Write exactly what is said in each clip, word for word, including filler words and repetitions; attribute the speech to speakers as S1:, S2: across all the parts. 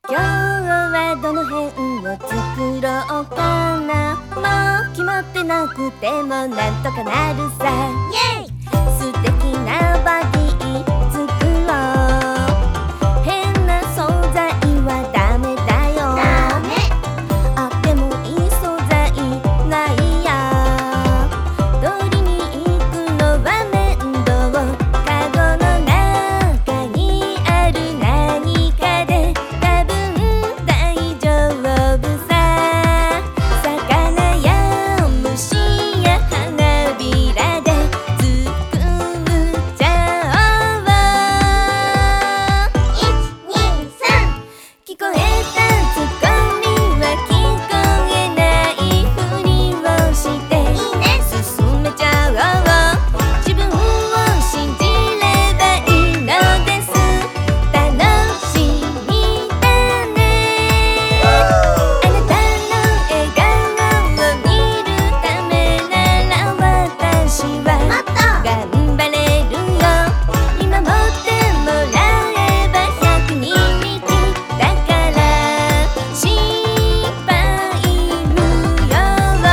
S1: 今日はどの辺を作ろうかな。もう決まってなくてもなんとかなるさ。イエイ素敵なバディ作ろう。変な素材はダメだよ。ダメあってもいい素材ないや。取りに行くのは面倒。カゴの中にある何かで多分大丈夫さ。魚や虫や花びらで作っちゃおう。いち、に、さん聞こえたツッコミは聞こえないふりをしていいね進めちゃおう。自分を信じればいいのです。楽しみだね。あなたの笑顔を見るためなら私は頑張れるよ。見守ってもらえば百人力だから心配無用。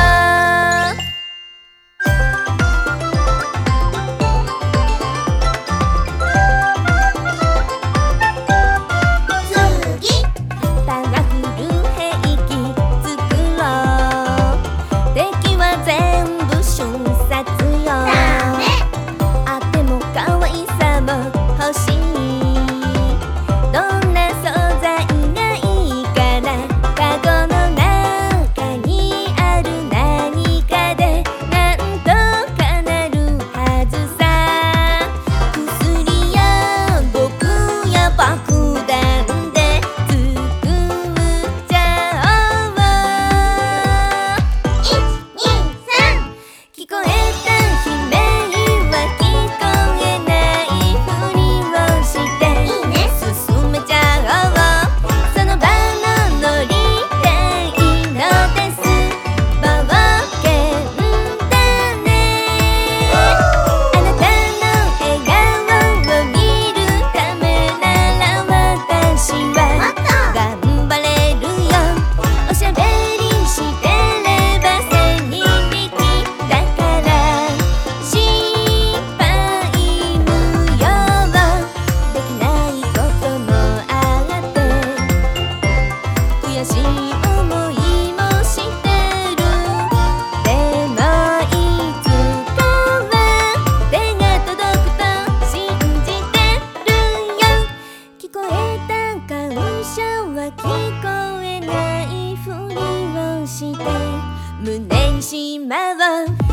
S1: 次パワフル兵器作ろう。敵は全部瞬殺よ。あっても可愛さも欲しい。どんな素材がいいかな。カゴの中にある何かでなんとかなるはずさ。薬や毒や爆弾で作っちゃおう。いち、に、さん聞こえた悲鳴は聞こえないふりをしていいね進めちゃおう。その場のノリでいいのです。冒険だね。あなたの笑顔を見るためなら私は頑張れるよ。おしゃべりしてれば千人力だから心配無用。できないこともあって悔しい思いもしてる。でもいつかは手が届くと信じてるよ。聞こえた感謝は聞こえないふりをして胸にしまう。